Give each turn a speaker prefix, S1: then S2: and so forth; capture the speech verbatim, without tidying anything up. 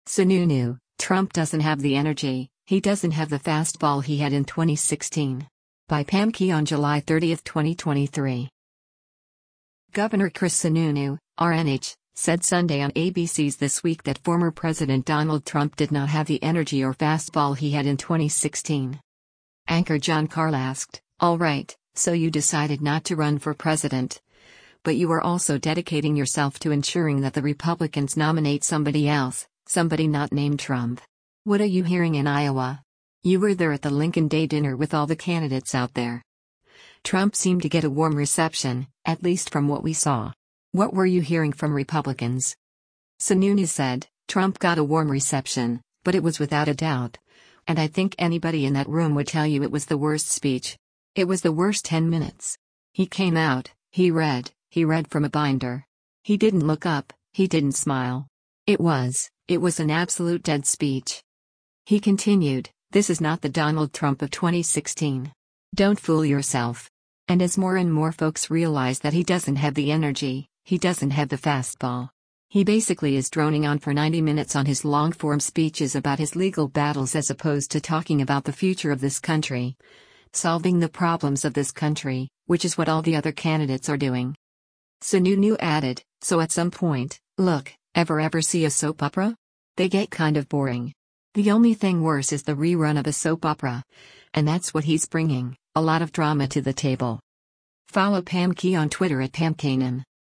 S1: Sununu, Trump doesn't have the energy, he doesn't have the fastball he had in twenty sixteen. By Pam Key on July thirtieth, twenty twenty-three. Governor Chris Sununu, R N H, said Sunday on A B C's This Week that former President Donald Trump did not have the energy or fastball he had in twenty sixteen. Anchor John Karl asked, "All right, so you decided not to run for president. But you are also dedicating yourself to ensuring that the Republicans nominate somebody else, somebody not named Trump. What are you hearing in Iowa? You were there at the Lincoln Day dinner with all the candidates out there. Trump seemed to get a warm reception, at least from what we saw. What were you hearing from Republicans?" Sununu said, "Trump got a warm reception, but it was without a doubt. And I think anybody in that room would tell you it was the worst speech. It was the worst ten minutes. He came out, he read, he read from a binder. He didn't look up, he didn't smile. It was, it was an absolute dead speech." He continued, "This is not the Donald Trump of twenty sixteen. Don't fool yourself." And as more and more folks realize that he doesn't have the energy, he doesn't have the fastball. He basically is droning on for ninety minutes on his long-form speeches about his legal battles as opposed to talking about the future of this country. Solving the problems of this country, which is what all the other candidates are doing. Sununu added, "So at some point, look, ever ever see a soap opera? They get kind of boring. The only thing worse is the rerun of a soap opera. And that's what he's bringing, a lot of drama to the table." Follow Pam Key on Twitter at Pam Kanan.